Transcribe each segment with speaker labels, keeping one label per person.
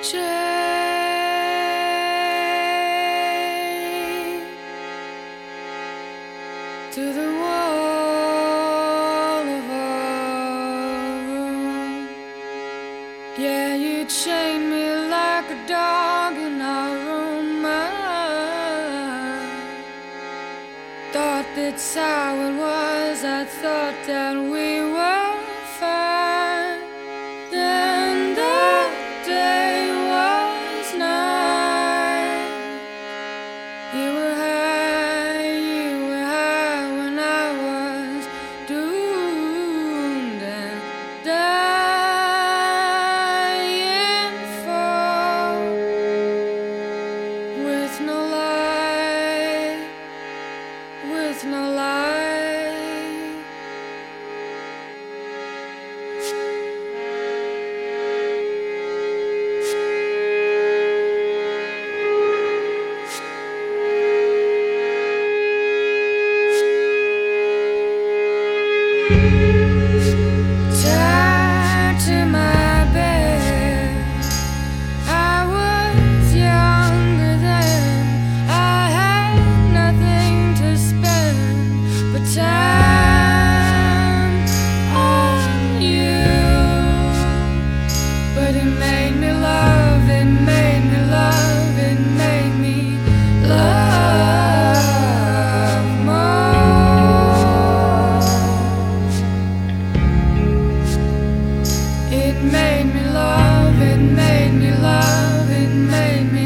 Speaker 1: chained to the wall of our room. Yeah, you chained me like a dog in our room. I thought that's how it was. I thought that we were fine. Then the day was night. You were high when I was doomed and dying for, with no light, with no light. Tied to my bed, I was younger then. I had nothing to spend but time on you. But it made me love, it made me love, it made me love more. It made me love, it made me love, it made me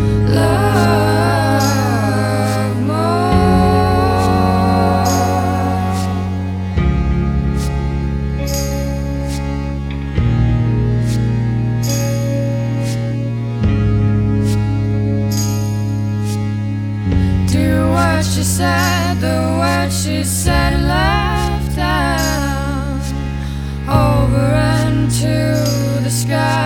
Speaker 1: love more. Do what she said, the words she said, laughed out over and to the sky.